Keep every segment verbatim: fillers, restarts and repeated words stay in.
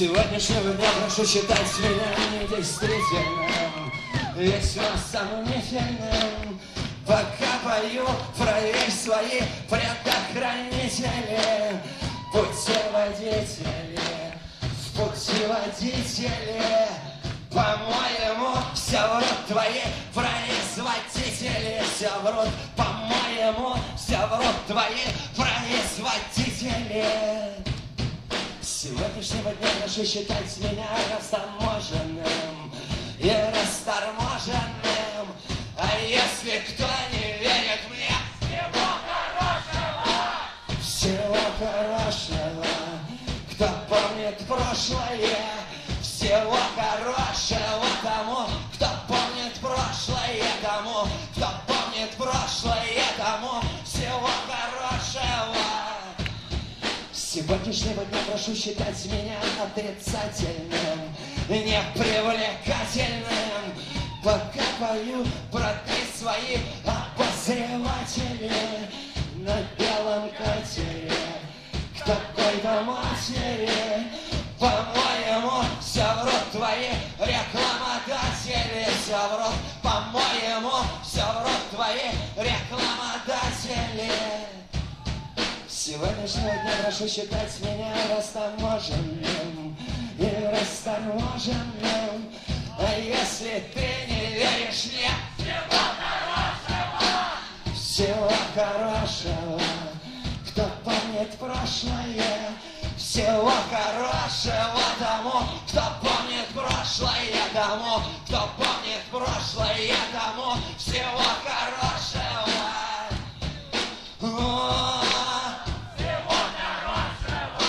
сегодняшнего дня прошу считать меня недействительным, весьма сомнительным. Пока пою, проверь свои предохранители, путеводители, путеводители. По-моему, все врут твои производители, все врут, по-моему, все врут твои производители. С сегодняшнего дня прошу считать меня растаможенным и расторможенным. А если кто не верит мне, всего хорошего, всего хорошего, кто помнит прошлое, всего хорошего тому, кто помнит прошлое, тому, кто помнит прошлое, тому, всего хорошего. С сегодняшнего дня прошу считать меня отрицательным, непривлекательным. Пока пою, протри свои обозреватели на белом катере к такой-то матери. По-моему, все врут твои рекламодатели, все врут, по-моему, все врут твои рекламодатели. С сегодняшнего дня прошу считать меня растаможенным и расторможенным. А если ты не веришь мне, всего хорошего, всего хорошего, кто помнит прошлое, всего хорошего тому, кто помнит прошлое, тому, кто помнит прошлое, тому, всего хорошего. О, всего хорошего.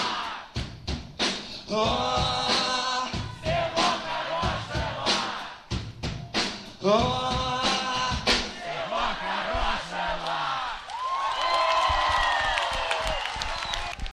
О, всего хорошего. О,